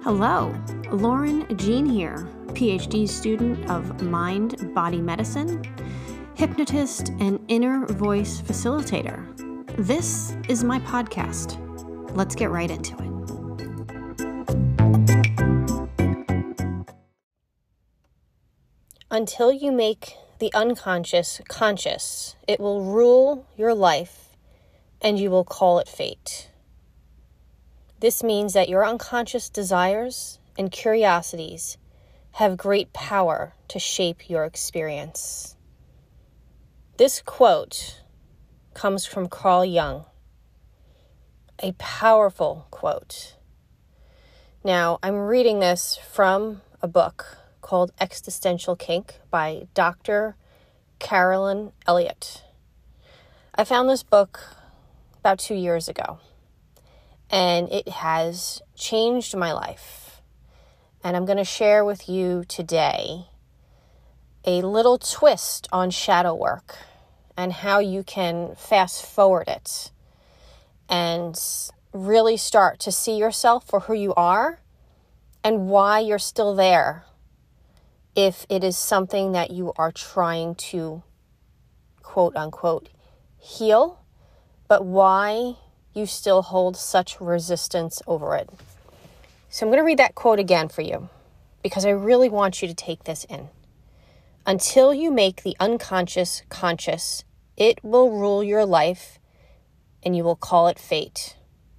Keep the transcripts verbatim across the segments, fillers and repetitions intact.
Hello, Lauren Jean here, P H D student of mind-body medicine, hypnotist, and inner voice facilitator. This is my podcast. Let's get right into it. Until you make the unconscious conscious, it will rule your life and you will call it fate. This means that your unconscious desires and curiosities have great power to shape your experience. This quote comes from Carl Jung, a powerful quote. Now, I'm reading this from a book called Existential Kink by Doctor Carolyn Elliott. I found this book about two years ago. And it has changed my life. And I'm going to share with you today a little twist on shadow work and how you can fast forward it and really start to see yourself for who you are and why you're still there if it is something that you are trying to quote unquote heal, but why you still hold such resistance over it. So I'm going to read that quote again for you because I really want you to take this in. Until you make the unconscious conscious, it will rule your life and you will call it fate.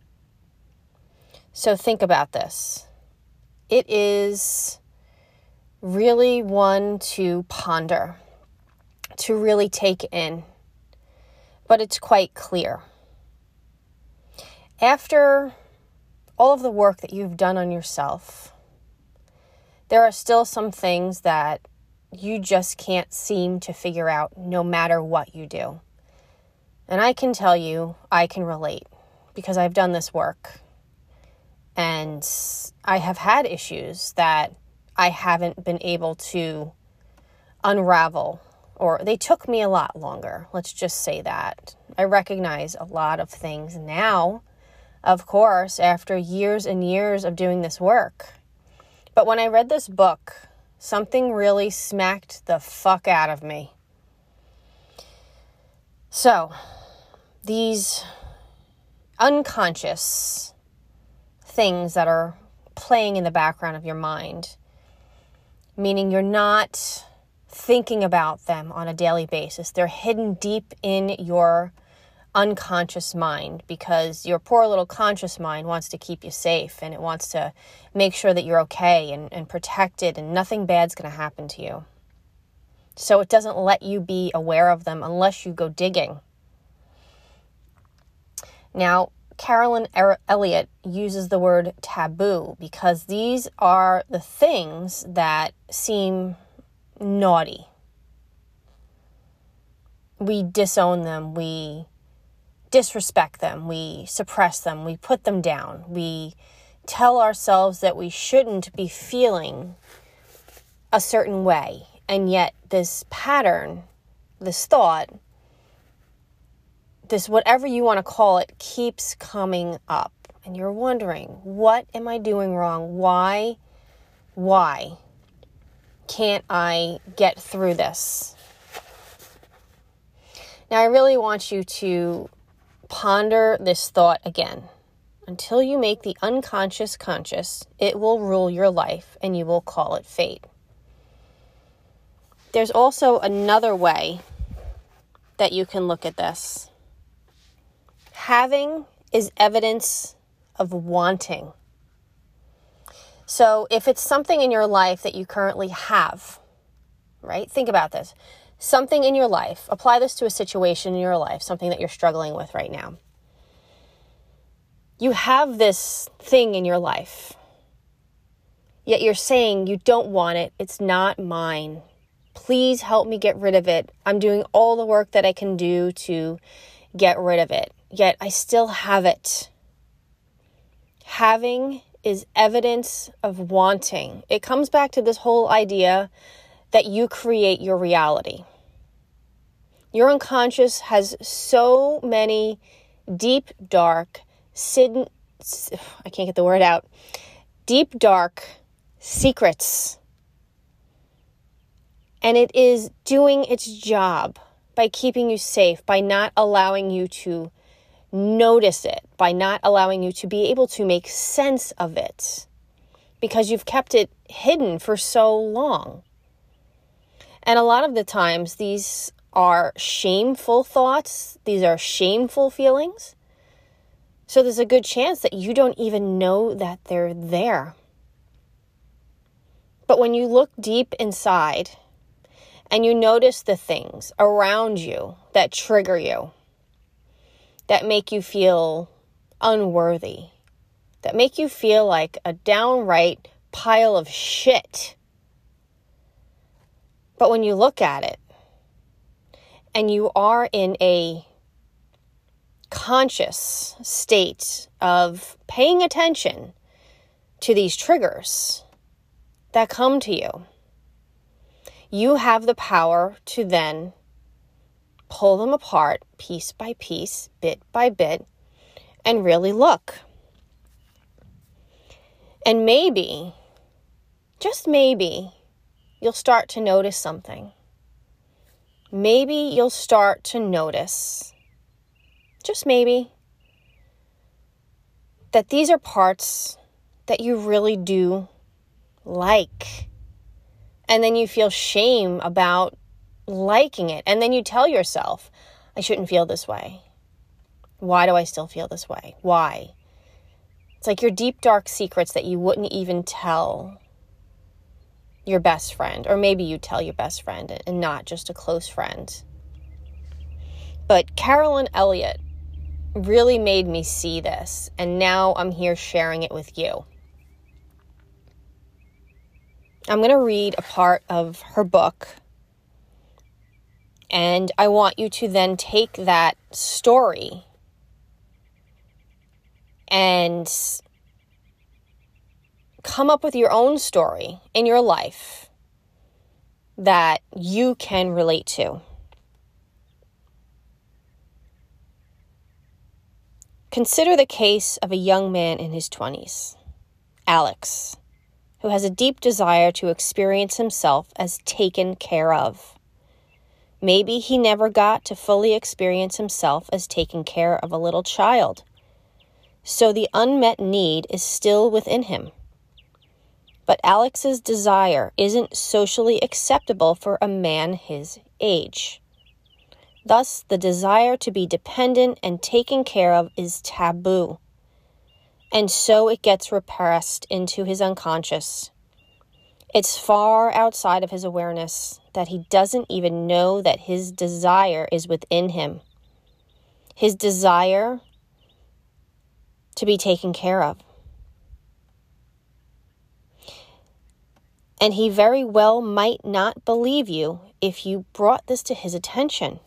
So think about this. It is really one to ponder, to really take in, but it's quite clear. After all of the work that you've done on yourself, there are still some things that you just can't seem to figure out no matter what you do. And I can tell you, I can relate because I've done this work. And I have had issues that I haven't been able to unravel, or they took me a lot longer. Let's just say that. I recognize a lot of things now, of course, after years and years of doing this work. But when I read this book, something really smacked the fuck out of me. So, these unconscious things that are playing in the background of your mind, meaning you're not thinking about them on a daily basis. They're hidden deep in your unconscious mind because your poor little conscious mind wants to keep you safe and it wants to make sure that you're okay and, and protected and nothing bad's going to happen to you. So it doesn't let you be aware of them unless you go digging. Now, Carolyn Elliott uses the word taboo because these are the things that seem naughty. We disown them. We disrespect them, we suppress them, we put them down, we tell ourselves that we shouldn't be feeling a certain way, and yet this pattern, this thought, this whatever you want to call it, keeps coming up, and you're wondering, what am I doing wrong? Why, why can't I get through this? Now, I really want you to ponder this thought again. Until you make the unconscious conscious, it will rule your life and you will call it fate. There's also another way that you can look at this. Having is evidence of wanting. So if it's something in your life that you currently have, right? Think about this. Something in your life, apply this to a situation in your life, something that you're struggling with right now. You have this thing in your life, yet you're saying you don't want it. It's not mine. Please help me get rid of it. I'm doing all the work that I can do to get rid of it, yet I still have it. Having is evidence of wanting. It comes back to this whole idea that you create your reality. Your unconscious has so many deep, dark, sid- I can't get the word out, deep, dark secrets. And it is doing its job by keeping you safe, by not allowing you to notice it, by not allowing you to be able to make sense of it, because you've kept it hidden for so long. And a lot of the times, these are shameful thoughts. These are shameful feelings. So there's a good chance that you don't even know that they're there. But when you look deep inside and you notice the things around you that trigger you, that make you feel unworthy, that make you feel like a downright pile of shit. But when you look at it and you are in a conscious state of paying attention to these triggers that come to you, you have the power to then pull them apart piece by piece, bit by bit, and really look. And maybe, just maybe, you'll start to notice something. Maybe you'll start to notice, just maybe, that these are parts that you really do like. And then you feel shame about liking it. And then you tell yourself, I shouldn't feel this way. Why do I still feel this way? Why? It's like your deep, dark secrets that you wouldn't even tell your best friend. Or maybe you tell your best friend and not just a close friend. But Carolyn Elliott really made me see this. And now I'm here sharing it with you. I'm going to read a part of her book, and I want you to then take that story and come up with your own story in your life that you can relate to. Consider the case of a young man in his twenties, Alex, who has a deep desire to experience himself as taken care of. Maybe he never got to fully experience himself as taking care of a little child. So the unmet need is still within him. But Alex's desire isn't socially acceptable for a man his age. Thus, the desire to be dependent and taken care of is taboo. And so it gets repressed into his unconscious. It's far outside of his awareness that he doesn't even know that his desire is within him. His desire to be taken care of. And he very well might not believe you if you brought this to his attention.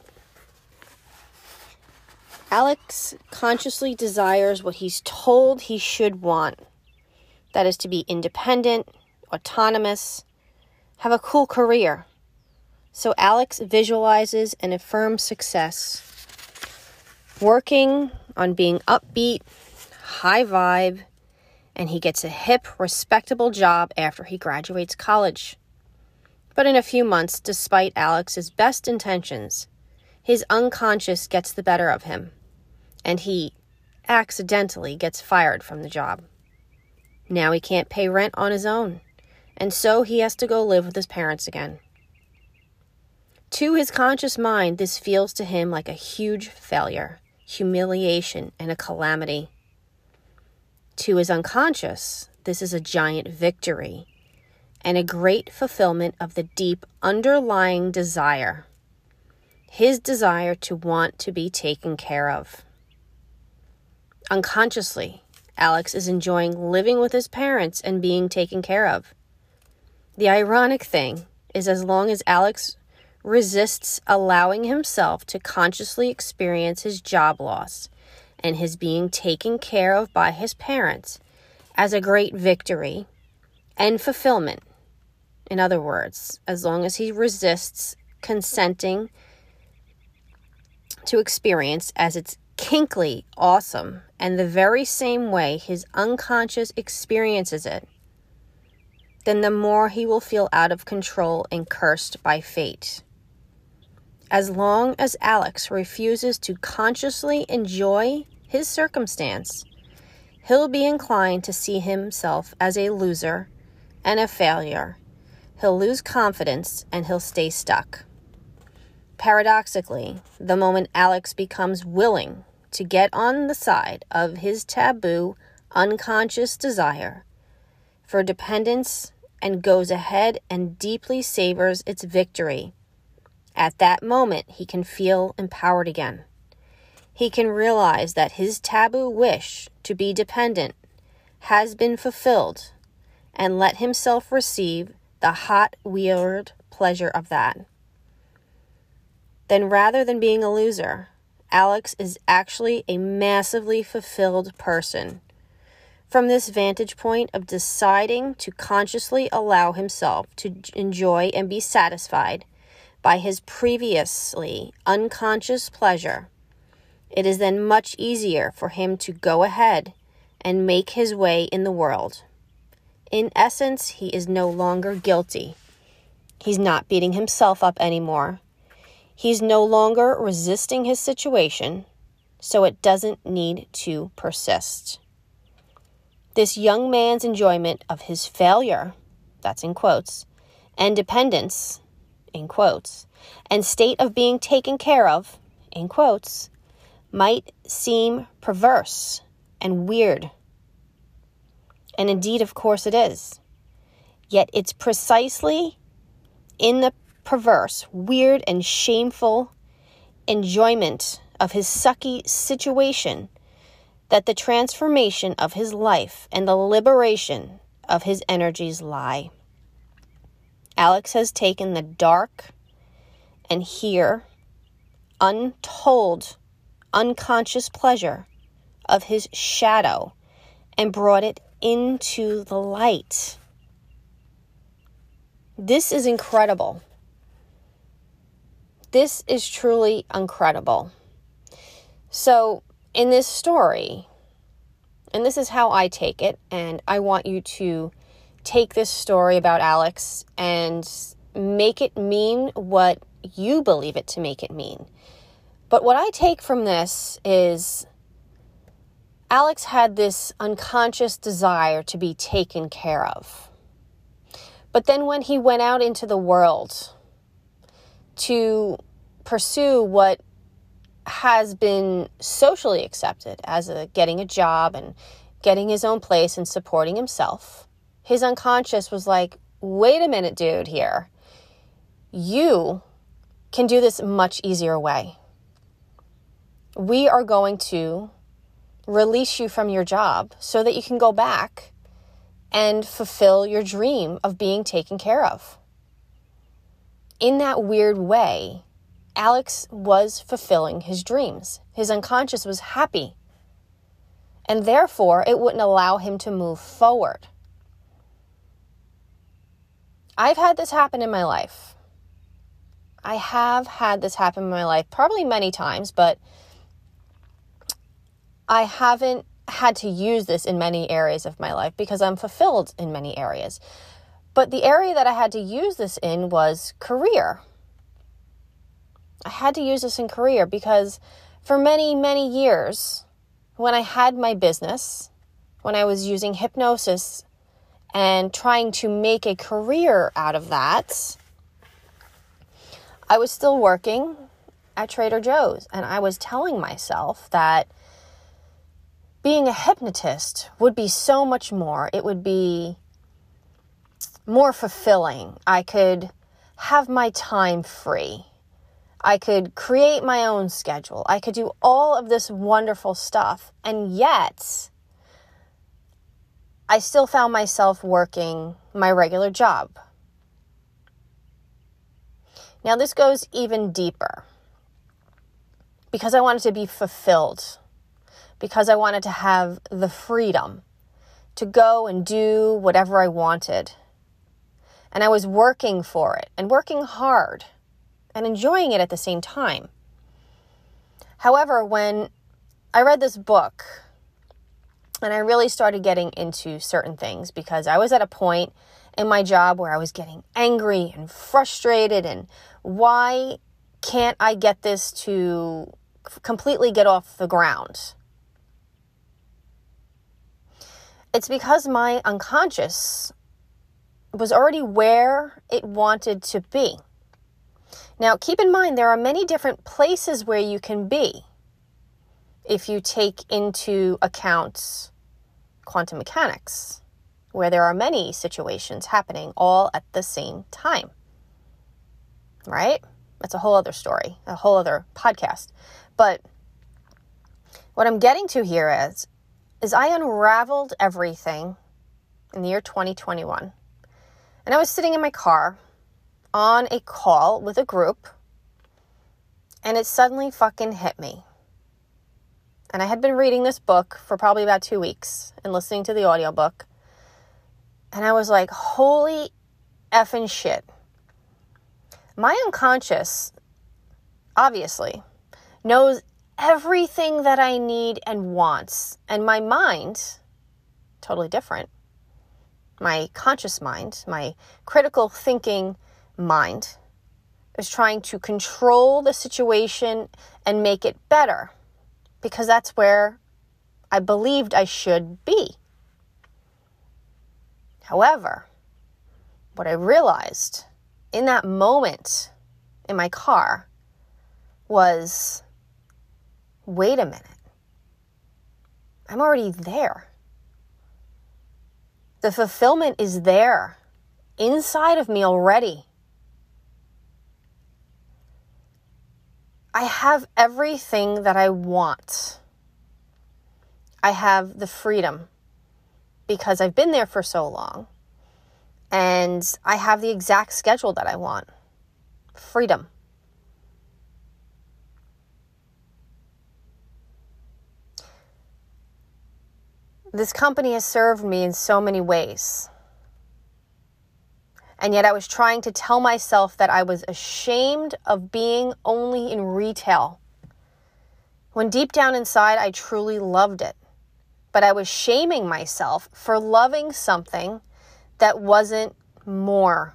Alex consciously desires what he's told he should want. That is to be independent, autonomous, have a cool career. So Alex visualizes and affirms success, working on being upbeat, high vibe, and he gets a hip, respectable job after he graduates college. But in a few months, despite Alex's best intentions, his unconscious gets the better of him, and he accidentally gets fired from the job. Now he can't pay rent on his own, and so he has to go live with his parents again. To his conscious mind, this feels to him like a huge failure, humiliation, and a calamity. To his unconscious, this is a giant victory and a great fulfillment of the deep underlying desire, his desire to want to be taken care of. Unconsciously, Alex is enjoying living with his parents and being taken care of. The ironic thing is, as long as Alex resists allowing himself to consciously experience his job loss and his being taken care of by his parents as a great victory and fulfillment, in other words, as long as he resists consenting to experience as it's kinkly awesome and the very same way his unconscious experiences it, then the more he will feel out of control and cursed by fate. As long as Alex refuses to consciously enjoy his circumstance, he'll be inclined to see himself as a loser and a failure. He'll lose confidence and he'll stay stuck. Paradoxically, the moment Alex becomes willing to get on the side of his taboo, unconscious desire for dependence and goes ahead and deeply savors its victory, at that moment he can feel empowered again. He can realize that his taboo wish to be dependent has been fulfilled and let himself receive the hot, weird pleasure of that. Then rather than being a loser, Alex is actually a massively fulfilled person. From this vantage point of deciding to consciously allow himself to enjoy and be satisfied by his previously unconscious pleasure, it is then much easier for him to go ahead and make his way in the world. In essence, he is no longer guilty. He's not beating himself up anymore. He's no longer resisting his situation, so it doesn't need to persist. This young man's enjoyment of his failure, that's in quotes, and dependence, in quotes, and state of being taken care of, in quotes, might seem perverse and weird. And indeed, of course it is. Yet it's precisely in the perverse, weird, and shameful enjoyment of his sucky situation that the transformation of his life and the liberation of his energies lie. Alex has taken the dark and here untold, unconscious pleasure of his shadow and brought it into the light. This is incredible. This is truly incredible. So, in this story, and this is how I take it, and I want you to take this story about Alex and make it mean what you believe it to make it mean. But what I take from this is Alex had this unconscious desire to be taken care of. But then when he went out into the world to pursue what has been socially accepted as a, getting a job and getting his own place and supporting himself, his unconscious was like, wait a minute, dude, here. You can do this much easier way. We are going to release you from your job so that you can go back and fulfill your dream of being taken care of. In that weird way, Alex was fulfilling his dreams. His unconscious was happy. And therefore, it wouldn't allow him to move forward. I've had this happen in my life. I have had this happen in my life, probably many times, but I haven't had to use this in many areas of my life because I'm fulfilled in many areas. But the area that I had to use this in was career. I had to use this in career because for many, many years, when I had my business, when I was using hypnosis and trying to make a career out of that, I was still working at Trader Joe's, and I was telling myself that being a hypnotist would be so much more. It would be more fulfilling. I could have my time free. I could create my own schedule. I could do all of this wonderful stuff. And yet, I still found myself working my regular job. Now, this goes even deeper because I wanted to be fulfilled, because I wanted to have the freedom to go and do whatever I wanted. And I was working for it and working hard and enjoying it at the same time. However, when I read this book and I really started getting into certain things because I was at a point in my job where I was getting angry and frustrated, and why can't I get this to completely get off the ground? It's because my unconscious was already where it wanted to be. Now, keep in mind, there are many different places where you can be if you take into account quantum mechanics, where there are many situations happening all at the same time, right? That's a whole other story, a whole other podcast. But what I'm getting to here is, is I unraveled everything in the year twenty twenty-one. And I was sitting in my car on a call with a group, and it suddenly fucking hit me. And I had been reading this book for probably about two weeks and listening to the audiobook. And I was like, holy effing shit. My unconscious, obviously, knows everything that I need and wants. And my mind, totally different. My conscious mind, my critical thinking mind, is trying to control the situation and make it better, because that's where I believed I should be. However, what I realized in that moment in my car was, wait a minute. I'm already there. The fulfillment is there inside of me already. I have everything that I want. I have the freedom because I've been there for so long. And I have the exact schedule that I want. Freedom. This company has served me in so many ways. And yet I was trying to tell myself that I was ashamed of being only in retail, when deep down inside I truly loved it. But I was shaming myself for loving something that wasn't more.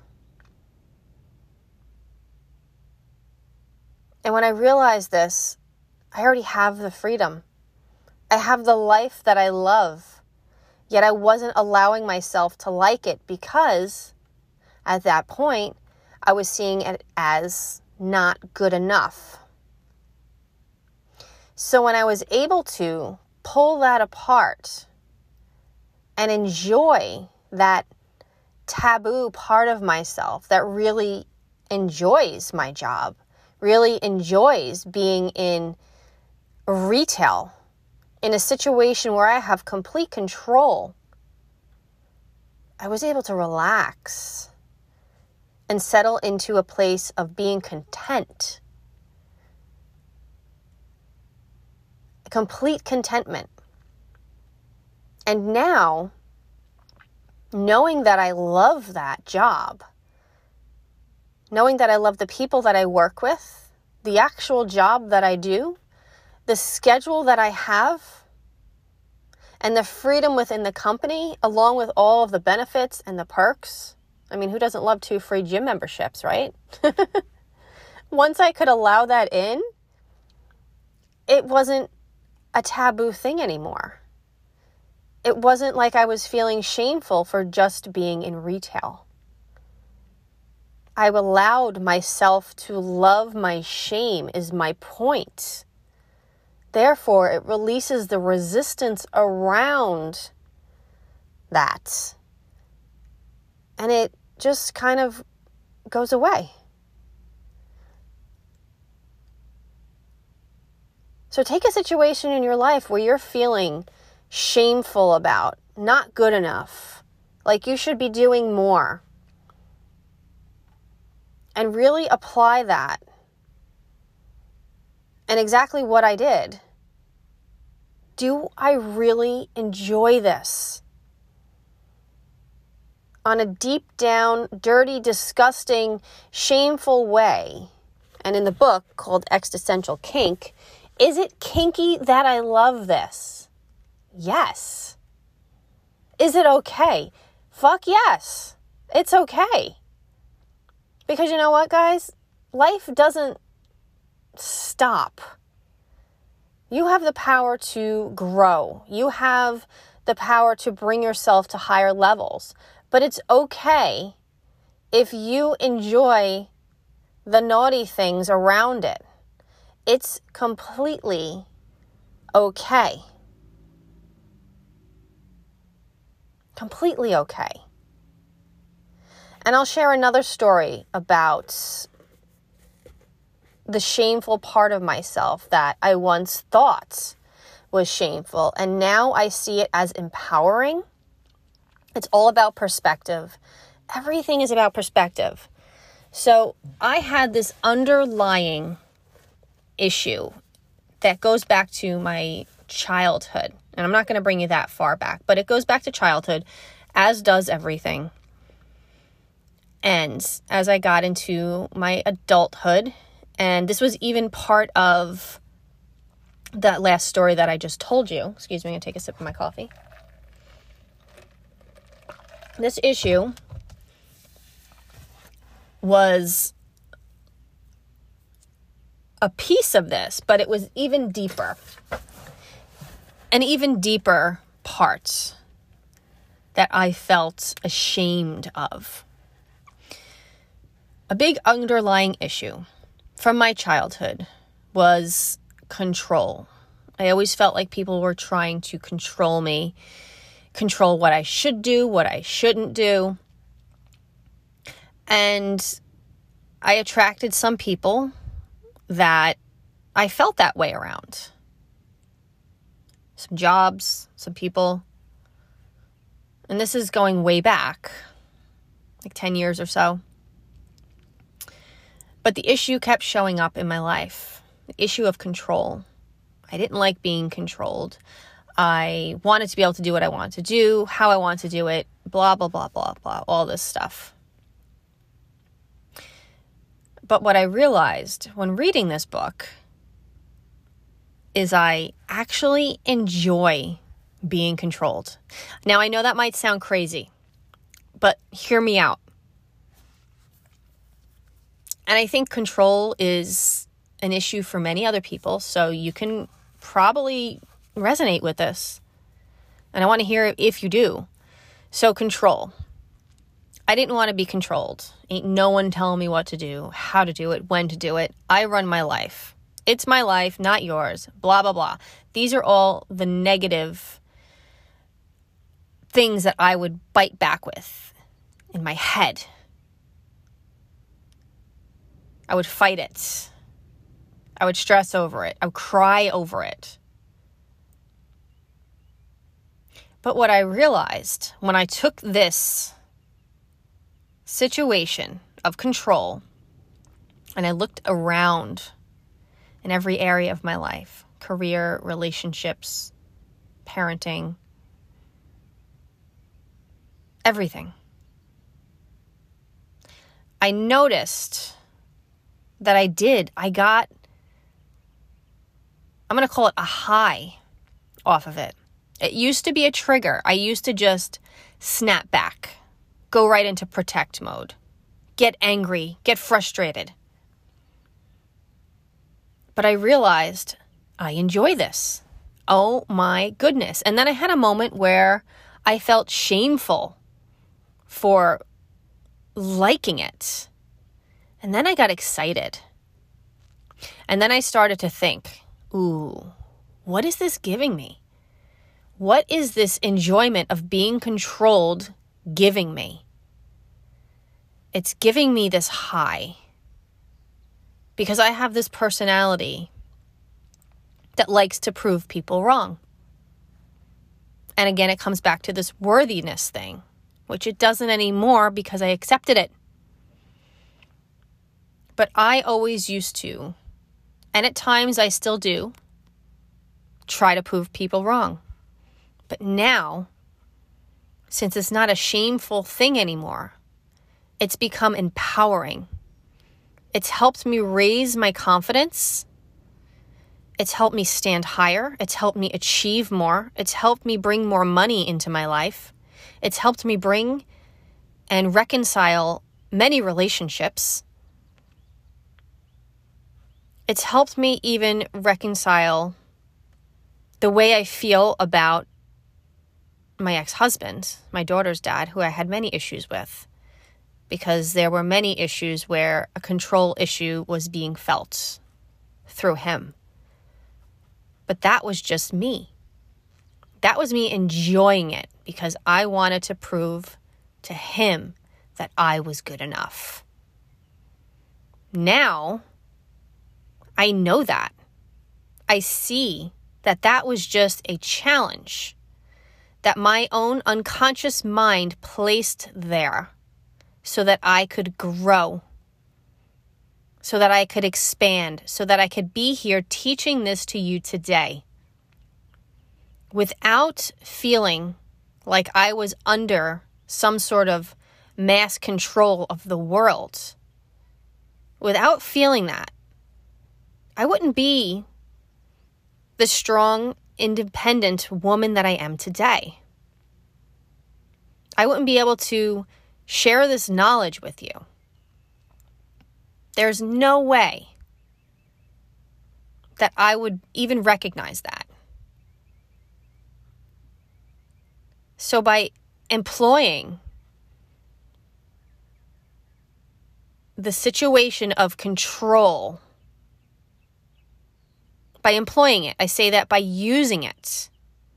And when I realized this, I already have the freedom. I have the life that I love. Yet I wasn't allowing myself to like it because at that point, I was seeing it as not good enough. So when I was able to pull that apart and enjoy that taboo part of myself that really enjoys my job, really enjoys being in retail, in a situation where I have complete control, I was able to relax and settle into a place of being content. Complete contentment. And now, knowing that I love that job, knowing that I love the people that I work with, the actual job that I do, the schedule that I have, and the freedom within the company, along with all of the benefits and the perks. I mean, who doesn't love two free gym memberships, right? Once I could allow that in, it wasn't a taboo thing anymore. It wasn't like I was feeling shameful for just being in retail. I allowed myself to love my shame, is my point. Therefore, it releases the resistance around that. And it just kind of goes away. So take a situation in your life where you're feeling shameful about, not good enough, like you should be doing more. And really apply that. And exactly what I did. Do I really enjoy this? On a deep down, dirty, disgusting, shameful way. And in the book called Existential Kink, Is it kinky that I love this? Yes. Is it okay? Fuck yes. It's okay. Because you know what, guys? Life doesn't stop. You have the power to grow. You have the power to bring yourself to higher levels. But it's okay if you enjoy the naughty things around it. It's completely okay. Completely okay. And I'll share another story about the shameful part of myself that I once thought was shameful. And now I see it as empowering. It's all about perspective. Everything is about perspective. So I had this underlying issue that goes back to my childhood. And I'm not going to bring you that far back, but it goes back to childhood, as does everything. And as I got into my adulthood, and this was even part of that last story that I just told you. Excuse me, I'm going to take a sip of my coffee. This issue was a piece of this, but it was even deeper. An even deeper part that I felt ashamed of. A big underlying issue from my childhood was control. I always felt like people were trying to control me, control what I should do, what I shouldn't do. And I attracted some people that I felt that way around. Some jobs, some people. And this is going way back, like ten years or so. But the issue kept showing up in my life. The issue of control. I didn't like being controlled. I wanted to be able to do what I wanted to do, how I wanted to do it, blah, blah, blah, blah, blah, all this stuff. But what I realized when reading this book is I actually enjoy being controlled. Now, I know that might sound crazy, but hear me out. And I think control is an issue for many other people, so you can probably resonate with this. And I want to hear if you do. So control. I didn't want to be controlled. Ain't no one telling me what to do, how to do it, when to do it. I run my life. It's my life, not yours. Blah, blah, blah. These are all the negative things that I would bite back with in my head. I would fight it. I would stress over it. I would cry over it. But what I realized when I took this situation of control and I looked around in every area of my life, career, relationships, parenting, everything, I noticed that I did. I got, I'm going to call it a high off of it. It used to be a trigger. I used to just snap back, go right into protect mode, get angry, get frustrated. But I realized I enjoy this. Oh my goodness. And then I had a moment where I felt shameful for liking it. And then I got excited. And then I started to think, ooh, what is this giving me? What is this enjoyment of being controlled giving me? It's giving me this high. Because I have this personality that likes to prove people wrong. And again, it comes back to this worthiness thing, which it doesn't anymore because I accepted it. But I always used to, and at times I still do, try to prove people wrong. But now, since it's not a shameful thing anymore, it's become empowering. It's helped me raise my confidence It's helped me stand higher. It's helped me achieve more. It's helped me bring more money into my life. It's helped me bring and reconcile many relationships. It's helped me even reconcile the way I feel about my ex-husband, my daughter's dad, who I had many issues with, because there were many issues where a control issue was being felt through him. But that was just me. That was me enjoying it because I wanted to prove to him that I was good enough. Now, I know that. I see that that was just a challenge that my own unconscious mind placed there so that I could grow, so that I could expand, so that I could be here teaching this to you today without feeling like I was under some sort of mass control of the world. Without feeling that, I wouldn't be the strong, independent woman that I am today. I wouldn't be able to share this knowledge with you. There's no way that I would even recognize that. So by employing the situation of control, by employing it, I say that by using it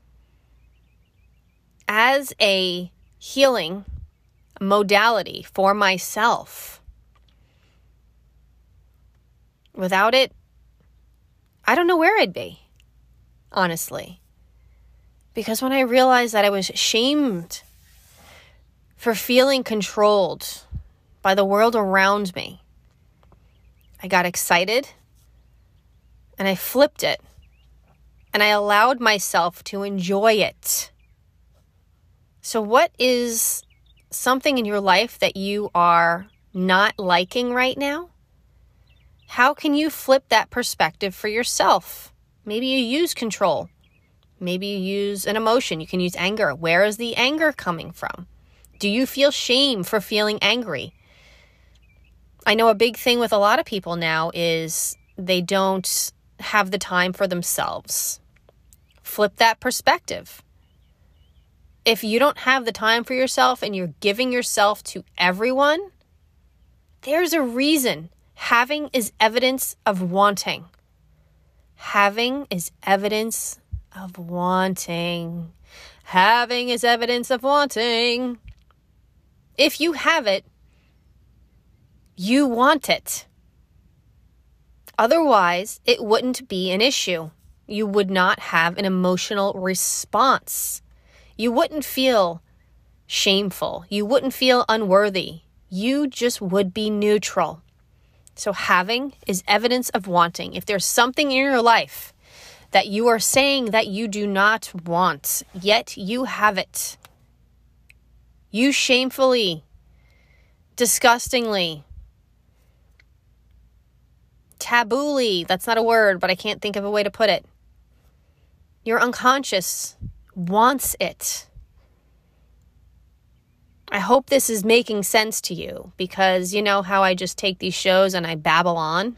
as a healing modality for myself. Without it, I don't know where I'd be, honestly. Because when I realized that I was shamed for feeling controlled by the world around me, I got excited and I flipped it and I allowed myself to enjoy it. So what is something in your life that you are not liking right now? How can you flip that perspective for yourself? Maybe you use control. Maybe you use an emotion. You can use anger. Where is the anger coming from? Do you feel shame for feeling angry? I know a big thing with a lot of people now is they don't have the time for themselves. Flip that perspective. If you don't have the time for yourself and you're giving yourself to everyone, there's a reason. Having is evidence of wanting. Having is evidence of wanting. Having is evidence of wanting. If you have it, you want it. Otherwise, it wouldn't be an issue. You would not have an emotional response. You wouldn't feel shameful. You wouldn't feel unworthy. You just would be neutral. So having is evidence of wanting. If there's something in your life that you are saying that you do not want, yet you have it, you shamefully, disgustingly, tabooly, that's not a word, but I can't think of a way to put it. Your unconscious wants it. I hope this is making sense to you because you know how I just take these shows and I babble on?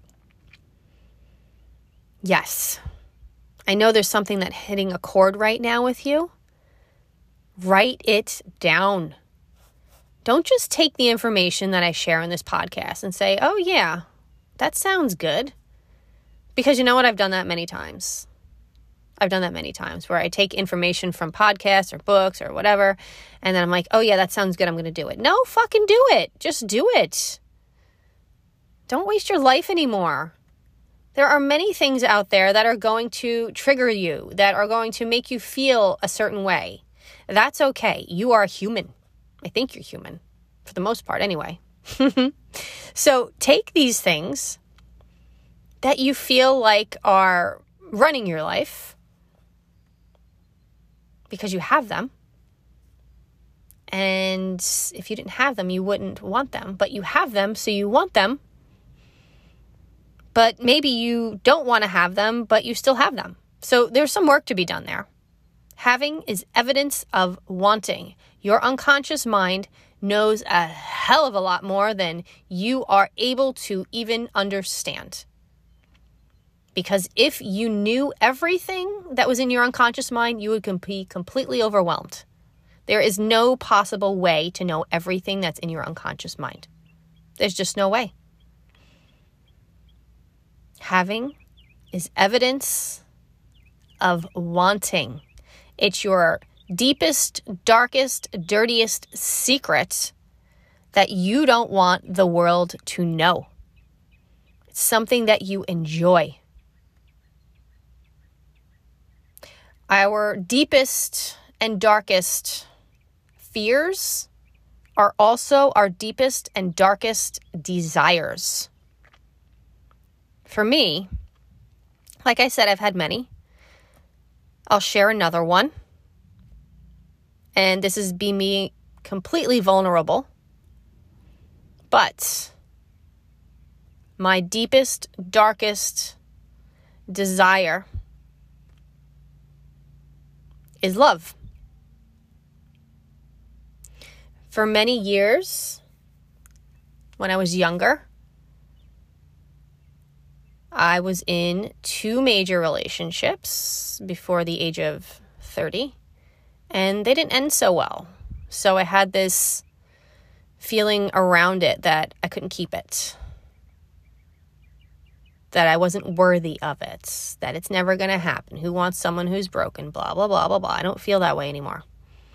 Yes. I know there's something that's hitting a chord right now with you. Write it down. Don't just take the information that I share on this podcast and say, oh yeah, that sounds good. Because you know what? I've done that many times. I've done that many times where I take information from podcasts or books or whatever, and then I'm like, oh yeah, that sounds good. I'm going to do it. No, fucking do it. Just do it. Don't waste your life anymore. There are many things out there that are going to trigger you, that are going to make you feel a certain way. That's okay. You are human. I think you're human, for the most part anyway. So take these things that you feel like are running your life, because you have them. And if you didn't have them, you wouldn't want them. But you have them, so you want them. But maybe you don't want to have them, but you still have them. So there's some work to be done there. Having is evidence of wanting. Your unconscious mind knows a hell of a lot more than you are able to even understand. Because if you knew everything that was in your unconscious mind, you would be completely overwhelmed. There is no possible way to know everything that's in your unconscious mind. There's just no way. Having is evidence of wanting. It's your deepest, darkest, dirtiest secret that you don't want the world to know. It's something that you enjoy. Our deepest and darkest fears are also our deepest and darkest desires. For me, like I said, I've had many. I'll share another one. And this is be me completely vulnerable. But my deepest, darkest desire is love. For many years, when I was younger, I was in two major relationships before the age of thirty, and they didn't end so well. So I had this feeling around it that I couldn't keep it, that I wasn't worthy of it, that it's never going to happen. Who wants someone who's broken? Blah, blah, blah, blah, blah. I don't feel that way anymore.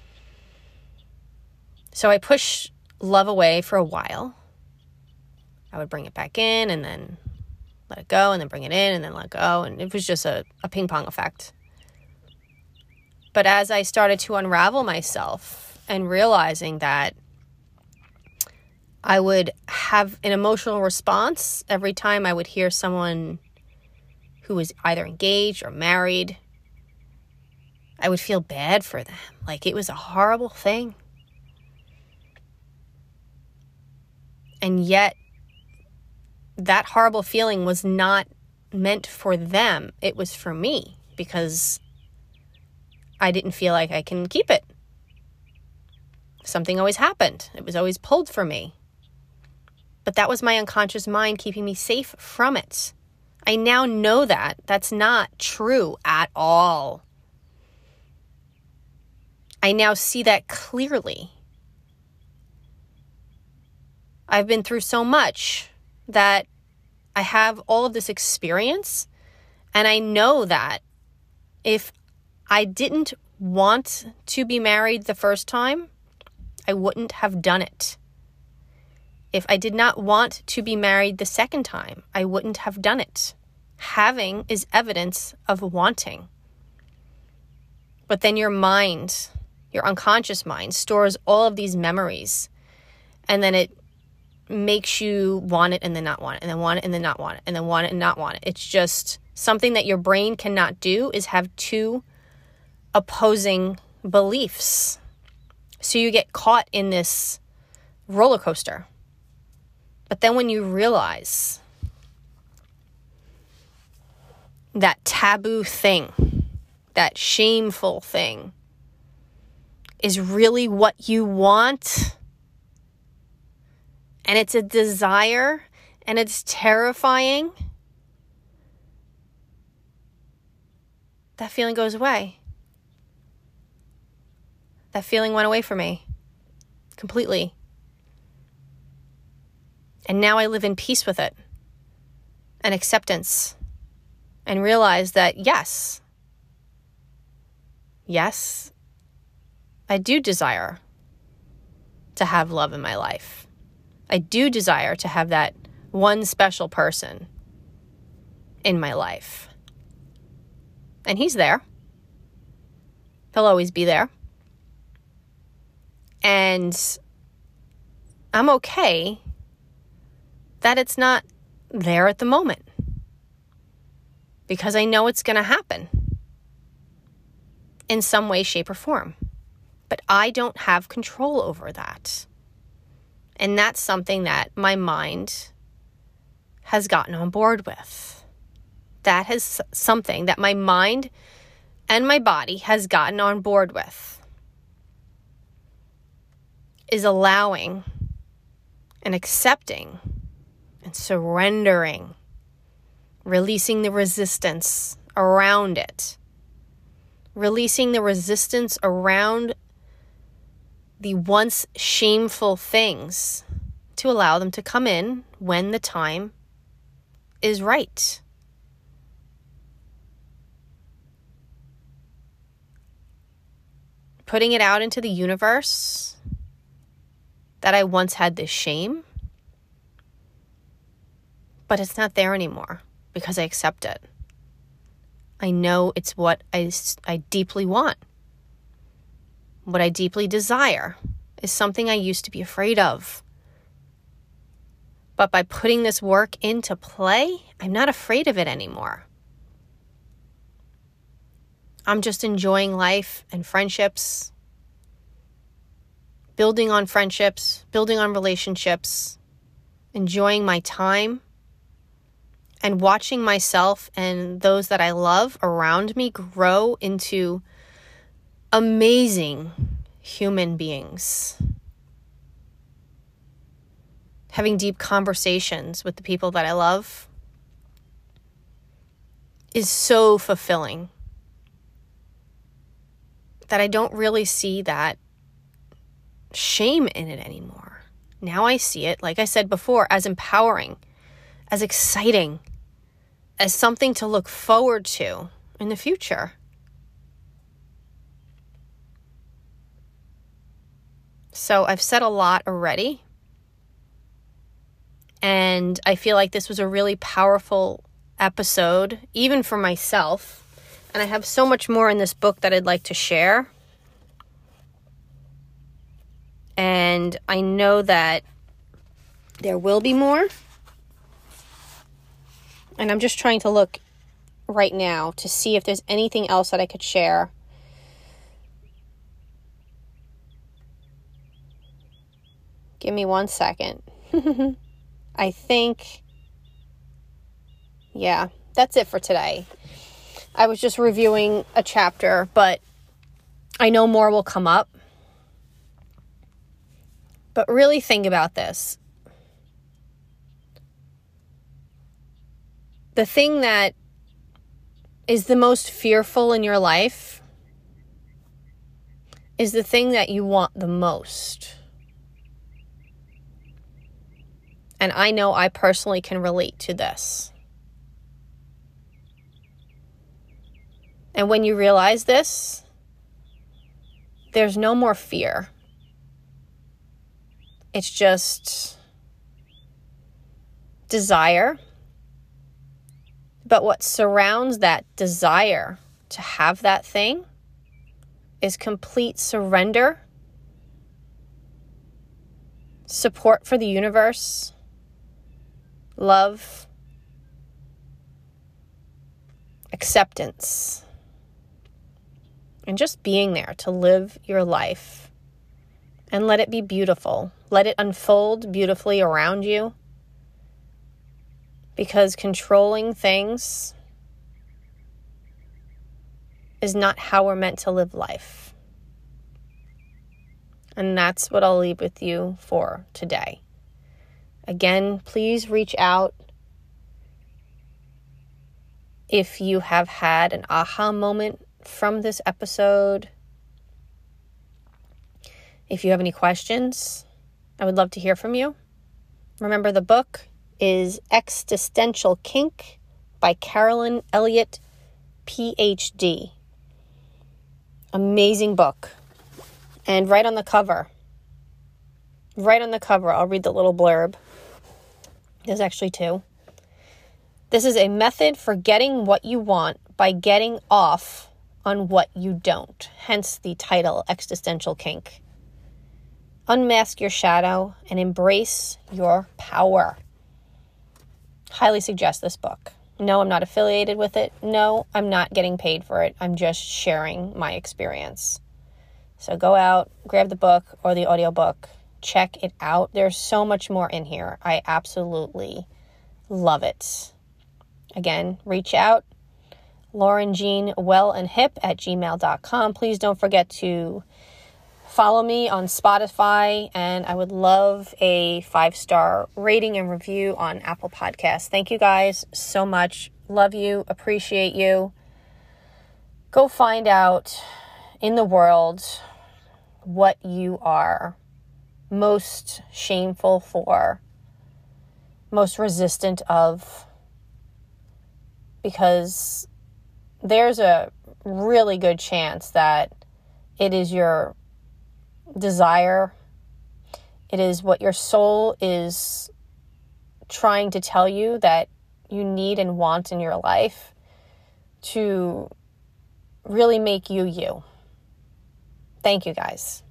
So I pushed love away for a while. I would bring it back in and then let it go and then bring it in and then let it go. And it was just a, a ping pong effect. But as I started to unravel myself and realizing that I would have an emotional response every time I would hear someone who was either engaged or married, I would feel bad for them. Like it was a horrible thing. And yet, that horrible feeling was not meant for them. It was for me because I didn't feel like I can keep it. Something always happened. It was always pulled for me. But that was my unconscious mind keeping me safe from it. I now know that. That's not true at all. I now see that clearly. I've been through so much that I have all of this experience, and I know that if I didn't want to be married the first time, I wouldn't have done it. If I did not want to be married the second time, I wouldn't have done it. Having is evidence of wanting. But then your mind, your unconscious mind, stores all of these memories, and then it makes you want it and then not want it, and then want it and then not want it, and then want it and not want it. It's just something that your brain cannot do, is have two opposing beliefs. So you get caught in this roller coaster. But then when you realize that taboo thing, that shameful thing, is really what you want, and it's a desire, and it's terrifying, that feeling goes away. That feeling went away from me completely. And now I live in peace with it and acceptance and realize that yes, yes, I do desire to have love in my life. I do desire to have that one special person in my life. And he's there. He'll always be there. And I'm okay that it's not there at the moment, because I know it's going to happen in some way, shape, or form. But I don't have control over that. And that's something that my mind has gotten on board with. That is something that my mind and my body has gotten on board with. Is allowing and accepting and surrendering, releasing the resistance around it, releasing the resistance around the once shameful things to allow them to come in when the time is right. Putting it out into the universe that I once had this shame, but it's not there anymore because I accept it. I know it's what I, I deeply want. What I deeply desire is something I used to be afraid of. But by putting this work into play, I'm not afraid of it anymore. I'm just enjoying life and friendships, building on friendships, building on relationships, enjoying my time, and watching myself and those that I love around me grow into amazing human beings. Having deep conversations with the people that I love is so fulfilling that I don't really see that shame in it anymore. Now I see it, like I said before, as empowering, as exciting, as something to look forward to in the future. So I've said a lot already, and I feel like this was a really powerful episode, even for myself. And I have so much more in this book that I'd like to share. And I know that there will be more. And I'm just trying to look right now to see if there's anything else that I could share. Give me one second. I think, yeah, that's it for today. I was just reviewing a chapter, but I know more will come up. But really think about this. The thing that is the most fearful in your life is the thing that you want the most. And I know I personally can relate to this. And when you realize this, there's no more fear. It's just desire. But what surrounds that desire to have that thing is complete surrender, support for the universe, love, acceptance, and just being there to live your life and let it be beautiful. Let it unfold beautifully around you, because controlling things is not how we're meant to live life. And that's what I'll leave with you for today. Again, please reach out if you have had an aha moment from this episode. If you have any questions, I would love to hear from you. Remember, the book is Existential Kink by Carolyn Elliott, P H D. Amazing book. And right on the cover, right on the cover, I'll read the little blurb. There's actually two. This is a method for getting what you want by getting off on what you don't. Hence the title, Existential Kink. Unmask your shadow and embrace your power. Highly suggest this book. No, I'm not affiliated with it. No, I'm not getting paid for it. I'm just sharing my experience. So go out, grab the book or the audiobook, check it out. There's so much more in here. I absolutely love it. Again, reach out. Lauren Jean Well and Hip at gmail dot com. Please don't forget to follow me on Spotify, and I would love a five-star rating and review on Apple Podcasts. Thank you guys so much. Love you. Appreciate you. Go find out in the world what you are most shameful for, most resistant of, because there's a really good chance that it is your desire, it is what your soul is trying to tell you that you need and want in your life to really make you you. Thank you, guys.